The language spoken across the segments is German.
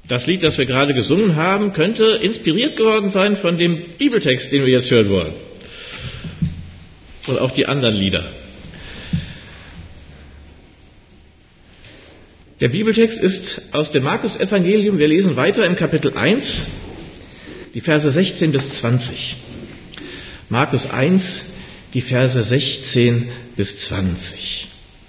Das Lied, das wir gerade gesungen haben, könnte inspiriert geworden sein von dem Bibeltext, den wir jetzt hören wollen. Und auch die anderen Lieder. Der Bibeltext ist aus dem Markus-Evangelium. Wir lesen weiter im Kapitel 1, die Verse 16 bis 20. Markus 1, die Verse 16 bis 20.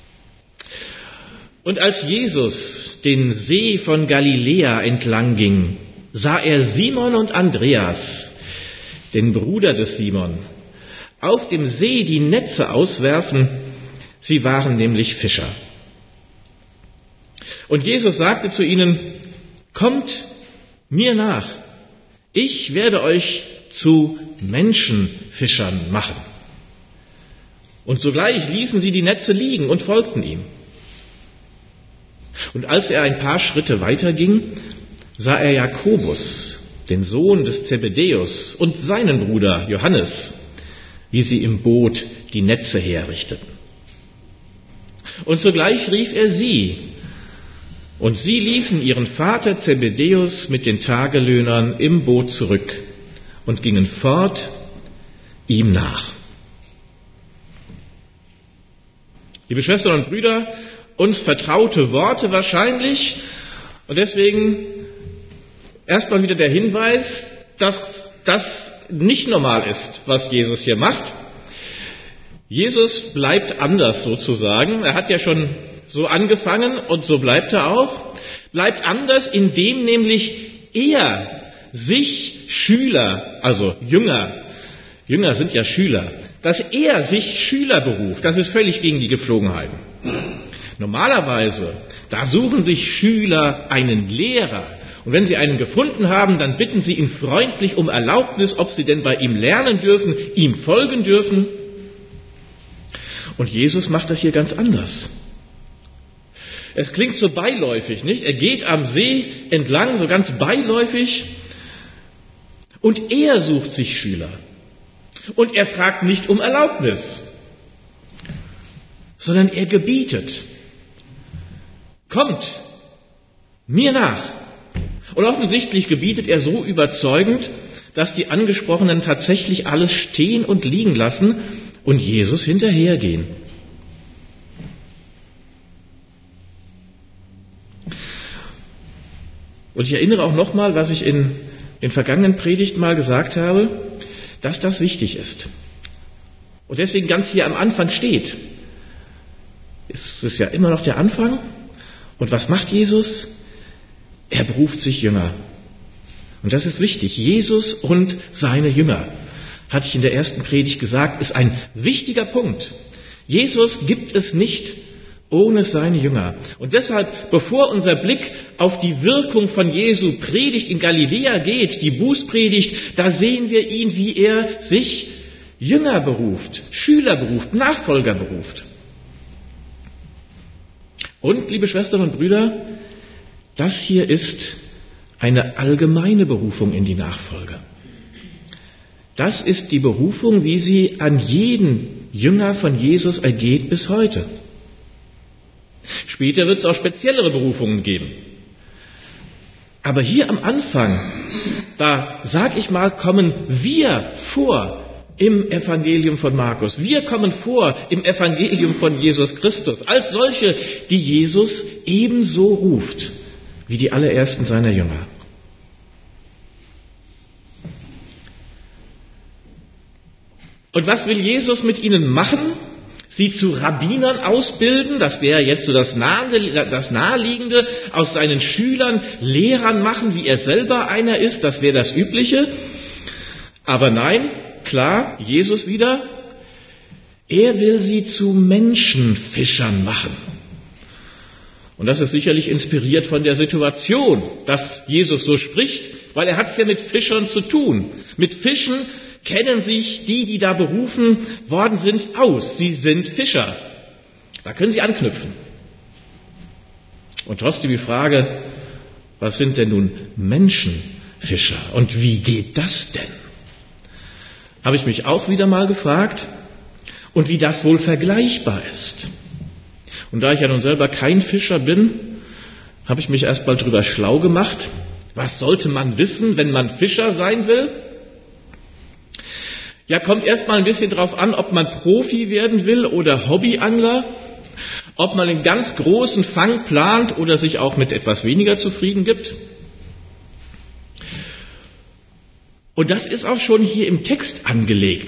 Und als Jesus den See von Galiläa entlang ging, sah er Simon und Andreas, den Bruder des Simon, auf dem See die Netze auswerfen. Sie waren nämlich Fischer. Und Jesus sagte zu ihnen: Kommt mir nach, ich werde euch zu Menschenfischern machen. Und sogleich ließen sie die Netze liegen und folgten ihm. Und als er ein paar Schritte weiterging, sah er Jakobus, den Sohn des Zebedäus, und seinen Bruder Johannes, wie sie im Boot die Netze herrichteten. Und sogleich rief er sie, und sie ließen ihren Vater Zebedäus mit den Tagelöhnern im Boot zurück und gingen fort ihm nach. Liebe Schwestern und Brüder, uns vertraute Worte wahrscheinlich, und deswegen erstmal wieder der Hinweis, dass das nicht normal ist, was Jesus hier macht. Jesus bleibt anders sozusagen. Er hat ja schon so angefangen und so bleibt er auch. Bleibt anders, indem nämlich er sich Schüler, also Jünger sind ja Schüler, dass er sich Schüler beruft. Das ist völlig gegen die Gepflogenheiten. Normalerweise, da suchen sich Schüler einen Lehrer. Und wenn sie einen gefunden haben, dann bitten sie ihn freundlich um Erlaubnis, ob sie denn bei ihm lernen dürfen, ihm folgen dürfen. Und Jesus macht das hier ganz anders. Es klingt so beiläufig, nicht? Er geht am See entlang, so ganz beiläufig, und er sucht sich Schüler. Und er fragt nicht um Erlaubnis, sondern er gebietet: Kommt mir nach. Und offensichtlich gebietet er so überzeugend, dass die Angesprochenen tatsächlich alles stehen und liegen lassen und Jesus hinterhergehen. Und ich erinnere auch nochmal, was ich in den vergangenen Predigten mal gesagt habe, dass das wichtig ist. Und deswegen ganz hier am Anfang steht. Es ist ja immer noch der Anfang. Und was macht Jesus? Er beruft sich Jünger. Und das ist wichtig. Jesus und seine Jünger, hatte ich in der ersten Predigt gesagt, ist ein wichtiger Punkt. Jesus gibt es nicht ohne seine Jünger. Und deshalb, bevor unser Blick auf die Wirkung von Jesu Predigt in Galiläa geht, die Bußpredigt, da sehen wir ihn, wie er sich Jünger beruft, Schüler beruft, Nachfolger beruft. Und, liebe Schwestern und Brüder, das hier ist eine allgemeine Berufung in die Nachfolge. Das ist die Berufung, wie sie an jeden Jünger von Jesus ergeht bis heute. Später wird es auch speziellere Berufungen geben. Aber hier am Anfang, da sag ich mal, kommen wir vor im Evangelium von Markus. Wir kommen vor im Evangelium von Jesus Christus als solche, die Jesus ebenso ruft wie die allerersten seiner Jünger. Und was will Jesus mit ihnen machen? Sie zu Rabbinern ausbilden, das wäre jetzt so das Naheliegende, aus seinen Schülern Lehrern machen, wie er selber einer ist, das wäre das Übliche. Aber nein, klar, Jesus wieder, er will sie zu Menschenfischern machen. Und das ist sicherlich inspiriert von der Situation, dass Jesus so spricht, weil er hat es ja mit Fischern zu tun. Mit Fischen kennen sich die da berufen worden sind, aus. Sie sind Fischer. Da können sie anknüpfen. Und trotzdem die Frage, was sind denn nun Menschenfischer? Und wie geht das denn? Habe ich mich auch wieder mal gefragt. Und wie das wohl vergleichbar ist. Und da ich ja nun selber kein Fischer bin, habe ich mich erst mal drüber schlau gemacht. Was sollte man wissen, wenn man Fischer sein will? Ja, kommt erstmal ein bisschen drauf an, ob man Profi werden will oder Hobbyangler, ob man einen ganz großen Fang plant oder sich auch mit etwas weniger zufrieden gibt. Und das ist auch schon hier im Text angelegt.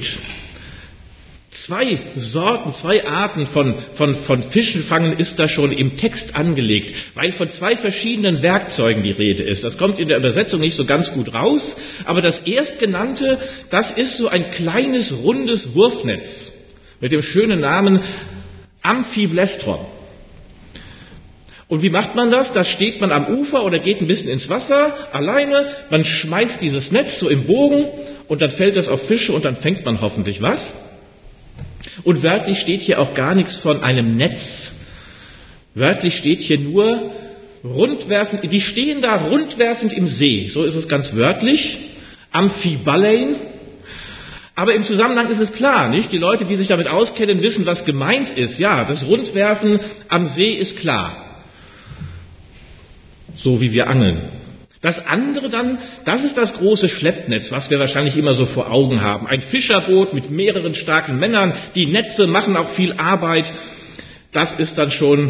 2 Sorten, 2 Arten von Fischen fangen ist da schon im Text angelegt, weil von 2 verschiedenen Werkzeugen die Rede ist. Das kommt in der Übersetzung nicht so ganz gut raus, aber das erstgenannte, das ist so ein kleines, rundes Wurfnetz mit dem schönen Namen Amphiblestron. Und wie macht man das? Da steht man am Ufer oder geht ein bisschen ins Wasser alleine, man schmeißt dieses Netz so im Bogen und dann fällt das auf Fische und dann fängt man hoffentlich was. Und wörtlich steht hier auch gar nichts von einem Netz. Wörtlich steht hier nur rundwerfend, die stehen da rundwerfend im See, so ist es ganz wörtlich, Amphibalein. Aber im Zusammenhang ist es klar, nicht? Die Leute, die sich damit auskennen, wissen, was gemeint ist. Ja, das Rundwerfen am See ist klar. So wie wir angeln. Das andere dann, das ist das große Schleppnetz, was wir wahrscheinlich immer so vor Augen haben. Ein Fischerboot mit mehreren starken Männern, die Netze machen auch viel Arbeit. Das ist dann schon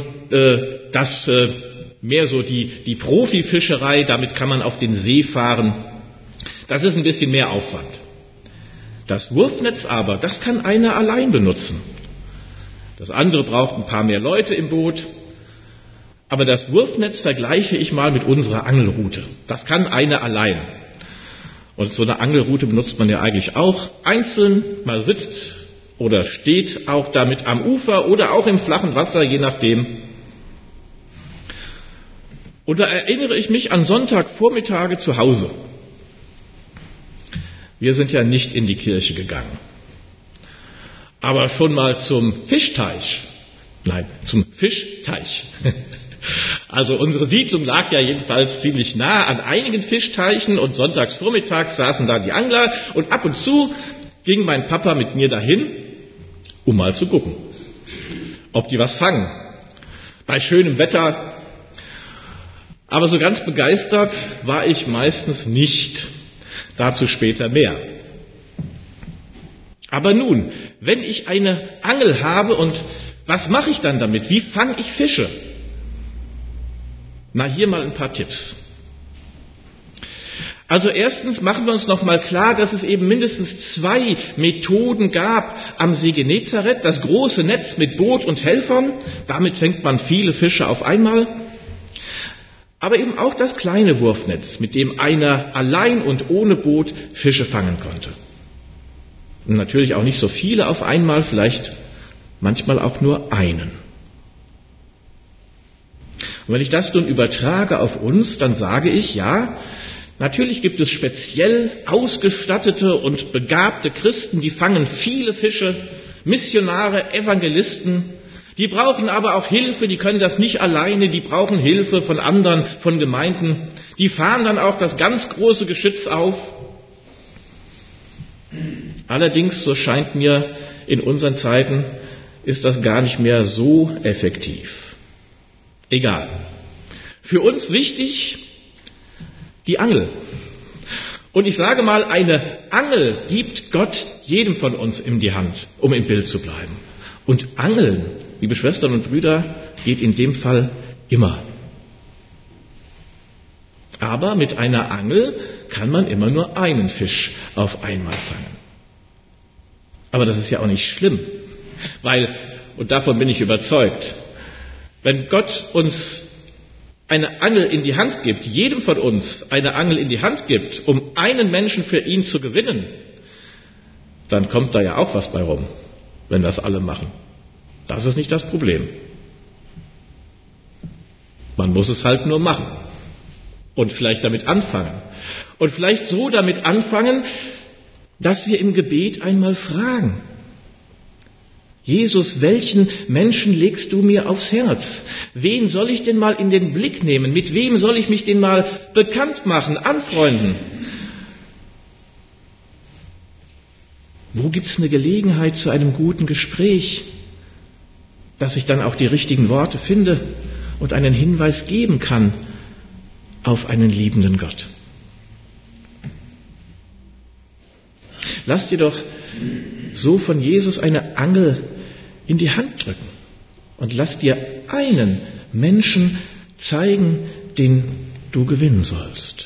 mehr so die Profifischerei, damit kann man auf den See fahren. Das ist ein bisschen mehr Aufwand. Das Wurfnetz aber, das kann einer allein benutzen. Das andere braucht ein paar mehr Leute im Boot. Aber das Wurfnetz vergleiche ich mal mit unserer Angelrute. Das kann einer allein. Und so eine Angelrute benutzt man ja eigentlich auch einzeln. Man sitzt oder steht auch damit am Ufer oder auch im flachen Wasser, je nachdem. Und da erinnere ich mich an Sonntagvormittage zu Hause. Wir sind ja nicht in die Kirche gegangen, aber schon mal zum Fischteich. Also unsere Siedlung lag ja jedenfalls ziemlich nah an einigen Fischteichen und sonntagsvormittags saßen da die Angler und ab und zu ging mein Papa mit mir dahin, um mal zu gucken, ob die was fangen. Bei schönem Wetter. Aber so ganz begeistert war ich meistens nicht. Dazu später mehr. Aber nun, wenn ich eine Angel habe und was mache ich dann damit? Wie fange ich Fische? Na, hier mal ein paar Tipps. Also erstens machen wir uns noch mal klar, dass es eben mindestens 2 Methoden gab am See Genezareth. Das große Netz mit Boot und Helfern, damit fängt man viele Fische auf einmal. Aber eben auch das kleine Wurfnetz, mit dem einer allein und ohne Boot Fische fangen konnte. Und natürlich auch nicht so viele auf einmal, vielleicht manchmal auch nur einen. Und wenn ich das nun übertrage auf uns, dann sage ich, ja, natürlich gibt es speziell ausgestattete und begabte Christen, die fangen viele Fische, Missionare, Evangelisten. Die brauchen aber auch Hilfe, die können das nicht alleine, die brauchen Hilfe von anderen, von Gemeinden. Die fahren dann auch das ganz große Geschütz auf. Allerdings, so scheint mir, in unseren Zeiten ist das gar nicht mehr so effektiv. Egal. Für uns wichtig, die Angel. Und ich sage mal, eine Angel gibt Gott jedem von uns in die Hand, um im Bild zu bleiben. Und Angeln, liebe Schwestern und Brüder, geht in dem Fall immer. Aber mit einer Angel kann man immer nur einen Fisch auf einmal fangen. Aber das ist ja auch nicht schlimm, weil, und davon bin ich überzeugt, wenn Gott uns eine Angel in die Hand gibt, jedem von uns eine Angel in die Hand gibt, um einen Menschen für ihn zu gewinnen, dann kommt da ja auch was bei rum, wenn das alle machen. Das ist nicht das Problem. Man muss es halt nur machen und vielleicht damit anfangen. Und vielleicht so damit anfangen, dass wir im Gebet einmal fragen: Jesus, welchen Menschen legst du mir aufs Herz? Wen soll ich denn mal in den Blick nehmen? Mit wem soll ich mich denn mal bekannt machen, anfreunden? Wo gibt es eine Gelegenheit zu einem guten Gespräch, dass ich dann auch die richtigen Worte finde und einen Hinweis geben kann auf einen liebenden Gott. Lass dir doch so von Jesus eine Angel in die Hand drücken und lass dir einen Menschen zeigen, den du gewinnen sollst.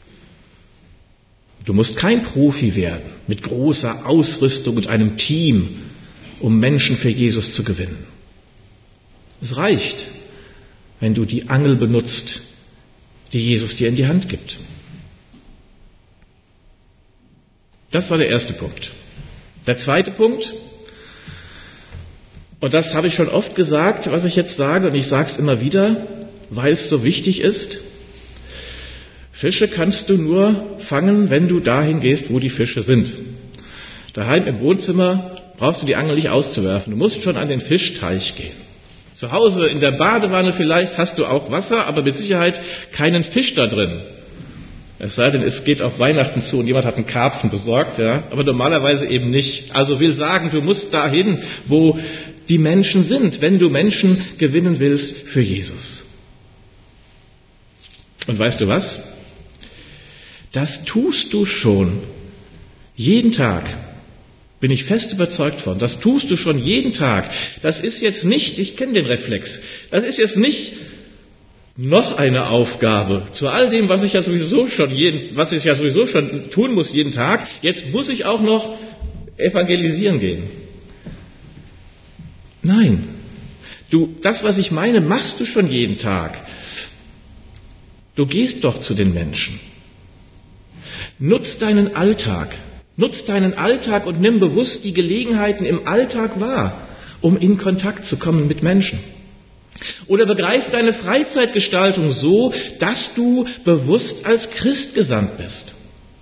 Du musst kein Profi werden mit großer Ausrüstung und einem Team, um Menschen für Jesus zu gewinnen. Es reicht, wenn du die Angel benutzt, die Jesus dir in die Hand gibt. Das war der erste Punkt. Der zweite Punkt, und das habe ich schon oft gesagt, was ich jetzt sage, und ich sage es immer wieder, weil es so wichtig ist: Fische kannst du nur fangen, wenn du dahin gehst, wo die Fische sind. Daheim im Wohnzimmer brauchst du die Angel nicht auszuwerfen. Du musst schon an den Fischteich gehen. Zu Hause in der Badewanne vielleicht hast du auch Wasser, aber mit Sicherheit keinen Fisch da drin. Es sei denn, es geht auf Weihnachten zu und jemand hat einen Karpfen besorgt, ja, aber normalerweise eben nicht. Also will sagen, du musst dahin, wo die Menschen sind, wenn du Menschen gewinnen willst für Jesus. Und weißt du was? Das tust du schon jeden Tag. Bin ich fest überzeugt von. Das tust du schon jeden Tag. Das ist jetzt nicht, ich kenne den Reflex, das ist jetzt nicht noch eine Aufgabe zu all dem, was ich ja sowieso schon tun muss jeden Tag. Jetzt muss ich auch noch evangelisieren gehen. Nein, das, was ich meine, machst du schon jeden Tag. Du gehst doch zu den Menschen. Nutz deinen Alltag und nimm bewusst die Gelegenheiten im Alltag wahr, um in Kontakt zu kommen mit Menschen. Oder begreif deine Freizeitgestaltung so, dass du bewusst als Christ gesandt bist.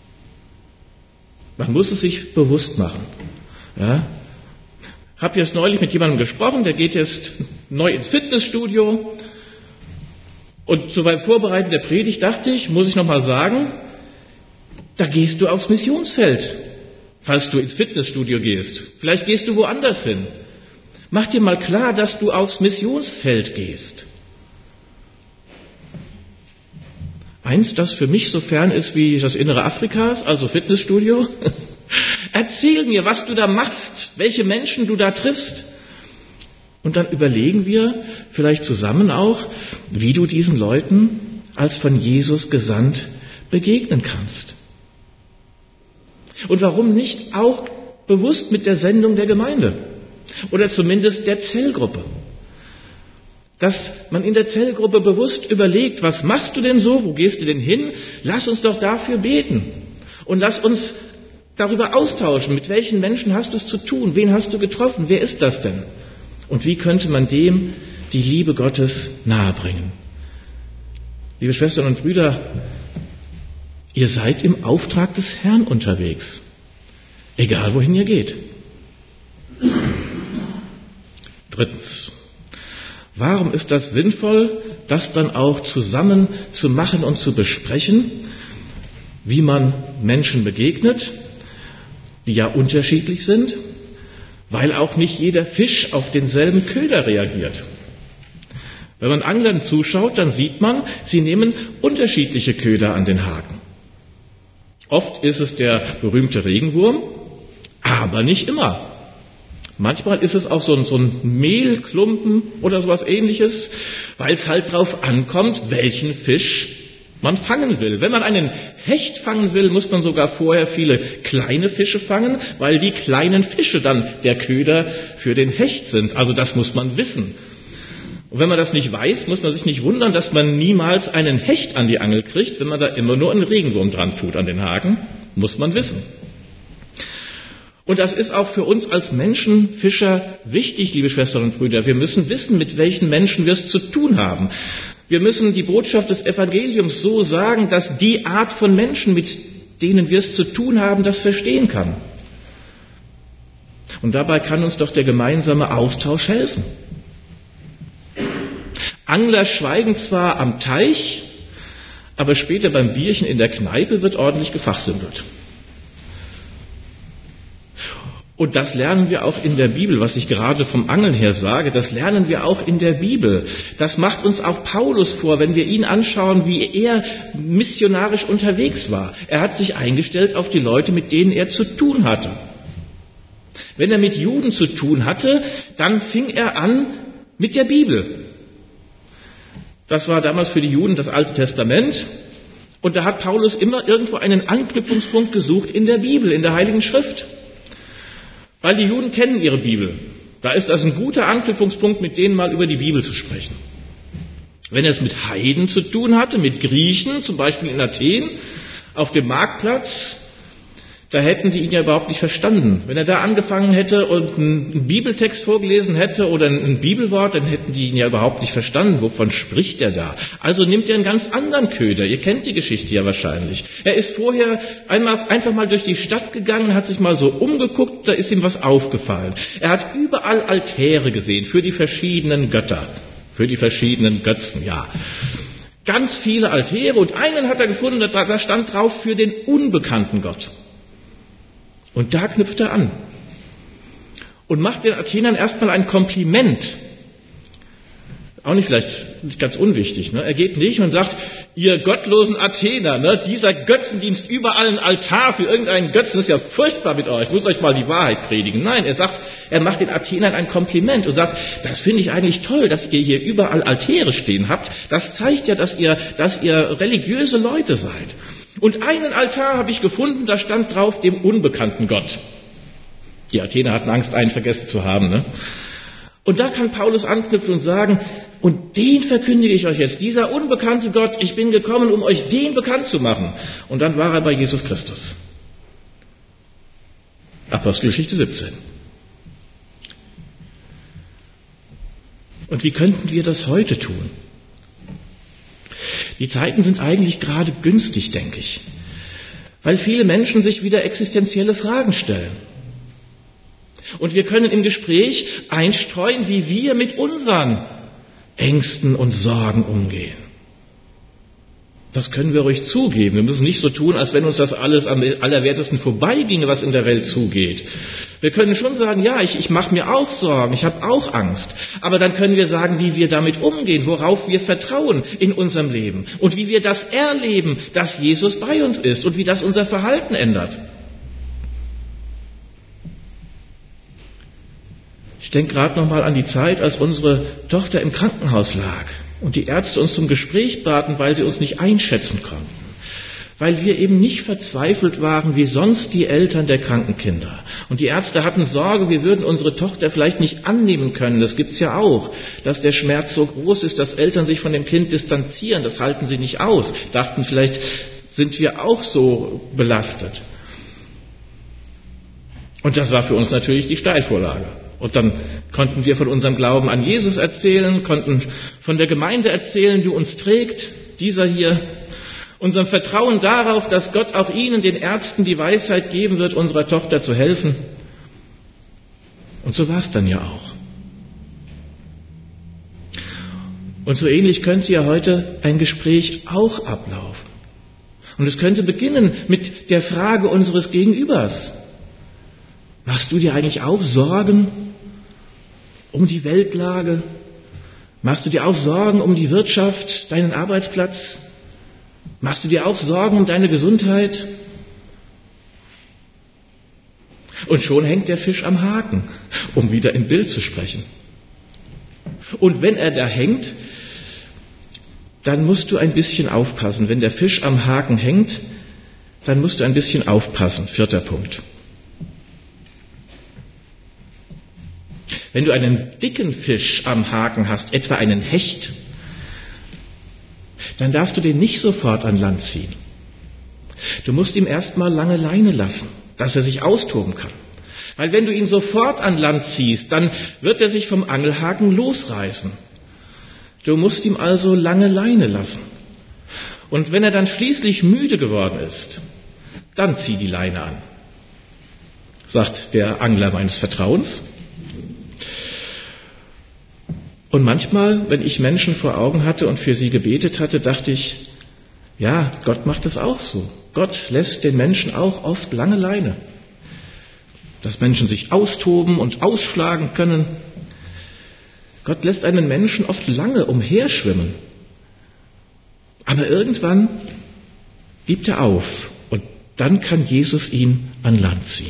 Man muss es sich bewusst machen. Ja? Habe jetzt neulich mit jemandem gesprochen, der geht jetzt neu ins Fitnessstudio. Und so beim Vorbereiten der Predigt dachte ich, muss ich nochmal sagen, da gehst du aufs Missionsfeld, falls du ins Fitnessstudio gehst. Vielleicht gehst du woanders hin. Mach dir mal klar, dass du aufs Missionsfeld gehst. Eins, das für mich so fern ist wie das Innere Afrikas, also Fitnessstudio. Erzähl mir, was du da machst, welche Menschen du da triffst. Und dann überlegen wir vielleicht zusammen auch, wie du diesen Leuten als von Jesus gesandt begegnen kannst. Und warum nicht auch bewusst mit der Sendung der Gemeinde oder zumindest der Zellgruppe. Dass man in der Zellgruppe bewusst überlegt, was machst du denn so, wo gehst du denn hin? Lass uns doch dafür beten und lass uns darüber austauschen, mit welchen Menschen hast du es zu tun, wen hast du getroffen, wer ist das denn? Und wie könnte man dem die Liebe Gottes nahebringen? Liebe Schwestern und Brüder, ihr seid im Auftrag des Herrn unterwegs, egal wohin ihr geht. Drittens, warum ist das sinnvoll, das dann auch zusammen zu machen und zu besprechen, wie man Menschen begegnet, die ja unterschiedlich sind, weil auch nicht jeder Fisch auf denselben Köder reagiert. Wenn man Anglern zuschaut, dann sieht man, sie nehmen unterschiedliche Köder an den Haken. Oft ist es der berühmte Regenwurm, aber nicht immer. Manchmal ist es auch so ein Mehlklumpen oder sowas Ähnliches, weil es halt drauf ankommt, welchen Fisch man fangen will. Wenn man einen Hecht fangen will, muss man sogar vorher viele kleine Fische fangen, weil die kleinen Fische dann der Köder für den Hecht sind. Also das muss man wissen. Und wenn man das nicht weiß, muss man sich nicht wundern, dass man niemals einen Hecht an die Angel kriegt, wenn man da immer nur einen Regenwurm dran tut an den Haken. Muss man wissen. Und das ist auch für uns als Menschenfischer wichtig, liebe Schwestern und Brüder. Wir müssen wissen, mit welchen Menschen wir es zu tun haben. Wir müssen die Botschaft des Evangeliums so sagen, dass die Art von Menschen, mit denen wir es zu tun haben, das verstehen kann. Und dabei kann uns doch der gemeinsame Austausch helfen. Angler schweigen zwar am Teich, aber später beim Bierchen in der Kneipe wird ordentlich gefachsimpelt. Und das lernen wir auch in der Bibel, was ich gerade vom Angeln her sage, das lernen wir auch in der Bibel. Das macht uns auch Paulus vor, wenn wir ihn anschauen, wie er missionarisch unterwegs war. Er hat sich eingestellt auf die Leute, mit denen er zu tun hatte. Wenn er mit Juden zu tun hatte, dann fing er an mit der Bibel. Das war damals für die Juden das Alte Testament. Und da hat Paulus immer irgendwo einen Anknüpfungspunkt gesucht in der Bibel, in der Heiligen Schrift. Weil die Juden kennen ihre Bibel. Da ist das ein guter Anknüpfungspunkt, mit denen mal über die Bibel zu sprechen. Wenn er es mit Heiden zu tun hatte, mit Griechen, zum Beispiel in Athen, auf dem Marktplatz, da hätten die ihn ja überhaupt nicht verstanden. Wenn er da angefangen hätte und einen Bibeltext vorgelesen hätte oder ein Bibelwort, dann hätten die ihn ja überhaupt nicht verstanden. Wovon spricht er da? Also nimmt er einen ganz anderen Köder. Ihr kennt die Geschichte ja wahrscheinlich. Er ist vorher einfach mal durch die Stadt gegangen, hat sich mal so umgeguckt, da ist ihm was aufgefallen. Er hat überall Altäre gesehen für die verschiedenen Götter, für die verschiedenen Götzen, ja. Ganz viele Altäre und einen hat er gefunden, da stand drauf für den unbekannten Gott. Und da knüpft er an und macht den Athenern erstmal ein Kompliment. Auch nicht vielleicht nicht ganz unwichtig. Ne? Er geht nicht und sagt, ihr gottlosen Athener, ne? Dieser Götzendienst, überall ein Altar für irgendeinen Götzen, ist ja furchtbar mit euch, ich muss euch mal die Wahrheit predigen. Nein, er macht den Athenern ein Kompliment und sagt, das finde ich eigentlich toll, dass ihr hier überall Altäre stehen habt. Das zeigt ja, dass ihr religiöse Leute seid. Und einen Altar habe ich gefunden, da stand drauf, dem unbekannten Gott. Die Athener hatten Angst, einen vergessen zu haben. Ne? Und da kann Paulus anknüpfen und sagen, und den verkündige ich euch jetzt, dieser unbekannte Gott, ich bin gekommen, um euch den bekannt zu machen. Und dann war er bei Jesus Christus. Apostelgeschichte 17. Und wie könnten wir das heute tun? Die Zeiten sind eigentlich gerade günstig, denke ich, weil viele Menschen sich wieder existenzielle Fragen stellen. Und wir können im Gespräch einstreuen, wie wir mit unseren Ängsten und Sorgen umgehen. Das können wir ruhig zugeben. Wir müssen nicht so tun, als wenn uns das alles am Allerwertesten vorbeiginge, was in der Welt zugeht. Wir können schon sagen, ja, ich mache mir auch Sorgen, ich habe auch Angst. Aber dann können wir sagen, wie wir damit umgehen, worauf wir vertrauen in unserem Leben und wie wir das erleben, dass Jesus bei uns ist und wie das unser Verhalten ändert. Ich denke gerade nochmal an die Zeit, als unsere Tochter im Krankenhaus lag und die Ärzte uns zum Gespräch baten, weil sie uns nicht einschätzen konnten. Weil wir eben nicht verzweifelt waren, wie sonst die Eltern der kranken Kinder. Und die Ärzte hatten Sorge, wir würden unsere Tochter vielleicht nicht annehmen können. Das gibt's ja auch, dass der Schmerz so groß ist, dass Eltern sich von dem Kind distanzieren. Das halten sie nicht aus. Dachten, vielleicht sind wir auch so belastet. Und das war für uns natürlich die Steilvorlage. Und dann konnten wir von unserem Glauben an Jesus erzählen, konnten von der Gemeinde erzählen, die uns trägt, dieser hier, unserem Vertrauen darauf, dass Gott auch ihnen, den Ärzten, die Weisheit geben wird, unserer Tochter zu helfen. Und so war es dann ja auch. Und so ähnlich könnte ja heute ein Gespräch auch ablaufen. Und es könnte beginnen mit der Frage unseres Gegenübers. Machst du dir eigentlich auch Sorgen um die Weltlage? Machst du dir auch Sorgen um die Wirtschaft, deinen Arbeitsplatz? Machst du dir auch Sorgen um deine Gesundheit? Und schon hängt der Fisch am Haken, um wieder im Bild zu sprechen. Und wenn er da hängt, dann musst du ein bisschen aufpassen. Wenn der Fisch am Haken hängt, dann musst du ein bisschen aufpassen. 4. Punkt. Wenn du einen dicken Fisch am Haken hast, etwa einen Hecht, dann darfst du den nicht sofort an Land ziehen. Du musst ihm erstmal lange Leine lassen, dass er sich austoben kann. Weil wenn du ihn sofort an Land ziehst, dann wird er sich vom Angelhaken losreißen. Du musst ihm also lange Leine lassen. Und wenn er dann schließlich müde geworden ist, dann zieh die Leine an, sagt der Angler meines Vertrauens. Und manchmal, wenn ich Menschen vor Augen hatte und für sie gebetet hatte, dachte ich, ja, Gott macht das auch so. Gott lässt den Menschen auch oft lange Leine. dass Menschen sich austoben und ausschlagen können. Gott lässt einen Menschen oft lange umherschwimmen. Aber irgendwann gibt er auf und dann kann Jesus ihn an Land ziehen.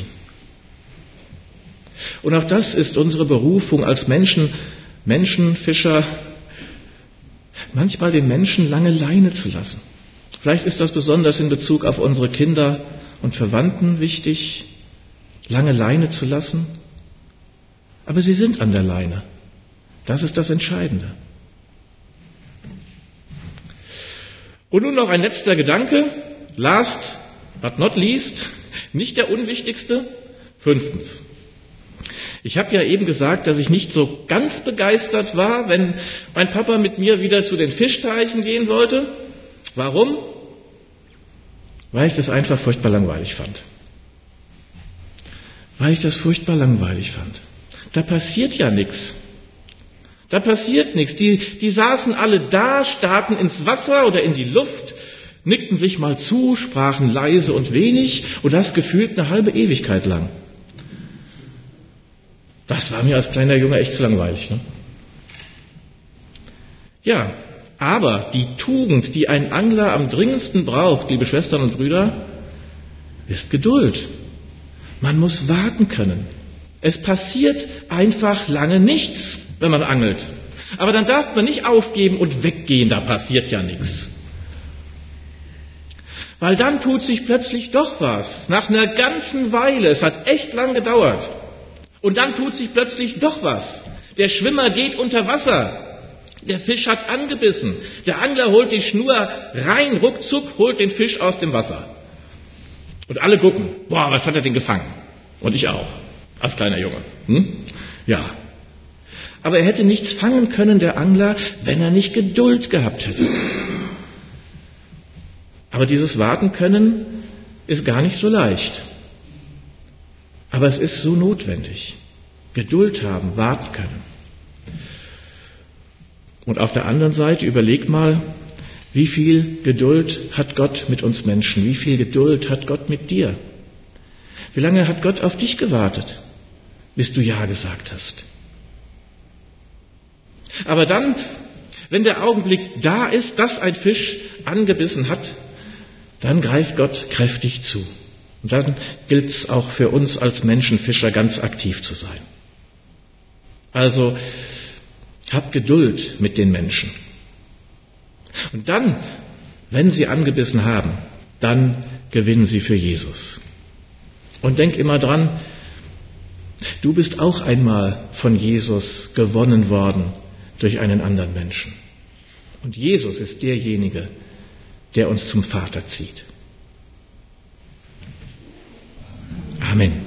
Und auch das ist unsere Berufung als Menschenfischer, manchmal den Menschen lange Leine zu lassen. Vielleicht ist das besonders in Bezug auf unsere Kinder und Verwandten wichtig, lange Leine zu lassen. Aber sie sind an der Leine. Das ist das Entscheidende. Und nun noch ein letzter Gedanke. Last but not least, nicht der unwichtigste. 5. Ich habe ja eben gesagt, dass ich nicht so ganz begeistert war, wenn mein Papa mit mir wieder zu den Fischteichen gehen wollte. Warum? Weil ich das einfach furchtbar langweilig fand. Da passiert ja nichts. Die saßen alle da, starrten ins Wasser oder in die Luft, nickten sich mal zu, sprachen leise und wenig und das gefühlt eine halbe Ewigkeit lang. Das war mir als kleiner Junge echt zu langweilig, ne? Ja, aber die Tugend, die ein Angler am dringendsten braucht, liebe Schwestern und Brüder, ist Geduld. Man muss warten können. Es passiert einfach lange nichts, wenn man angelt. Aber dann darf man nicht aufgeben und weggehen, da passiert ja nichts. Weil dann tut sich plötzlich doch was. Nach einer ganzen Weile, es hat echt lang gedauert. Und dann tut sich plötzlich doch was. Der Schwimmer geht unter Wasser. Der Fisch hat angebissen. Der Angler holt die Schnur rein, ruckzuck, holt den Fisch aus dem Wasser. Und alle gucken, boah, was hat er denn gefangen? Und ich auch, als kleiner Junge. Ja. Aber er hätte nichts fangen können, der Angler, wenn er nicht Geduld gehabt hätte. Aber dieses Warten können ist gar nicht so leicht. Aber es ist so notwendig. Geduld haben, warten können. Und auf der anderen Seite überleg mal, wie viel Geduld hat Gott mit uns Menschen? Wie viel Geduld hat Gott mit dir? Wie lange hat Gott auf dich gewartet, bis du Ja gesagt hast? Aber dann, wenn der Augenblick da ist, dass ein Fisch angebissen hat, dann greift Gott kräftig zu. Und dann gilt es auch für uns als Menschenfischer ganz aktiv zu sein. Also, hab Geduld mit den Menschen. Und dann, wenn sie angebissen haben, dann gewinnen sie für Jesus. Und denk immer dran, du bist auch einmal von Jesus gewonnen worden durch einen anderen Menschen. Und Jesus ist derjenige, der uns zum Vater zieht. Amen.